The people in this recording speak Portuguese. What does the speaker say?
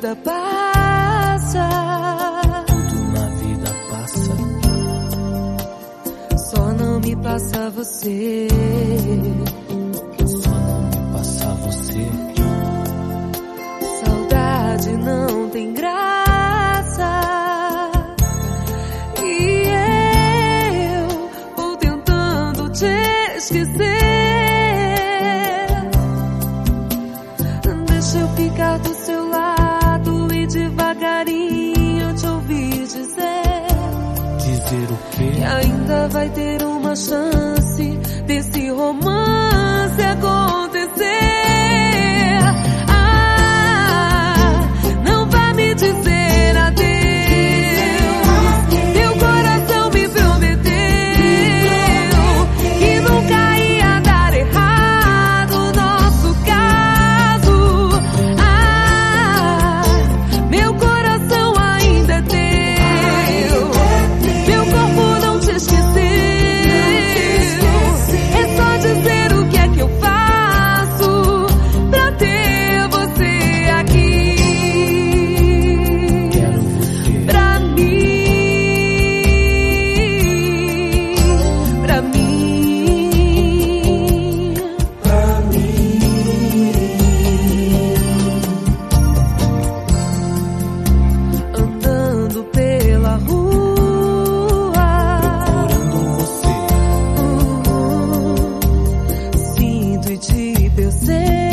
vida passa. Tudo na vida passa. Só não me passa você. Só não me passa você. Saudade não tem graça. E eu vou tentando te esquecer. Deixa eu ficar do seu lado e devagarinho te ouvir dizer. Dizer o quê? Que ainda vai ter uma chance desse romance acontecer. Ah, não vá me dizer adeus. Meu coração me prometeu que nunca ia dar errado o nosso caso. Ah, meu coração ainda é teu. Meu corpo não te esqueceu. É só dizer o que é que eu faço pra ter você aqui. Quero você. Pra mim, pra mim, Pra mim. andando pela rua, Procurando você. sinto e te percebo.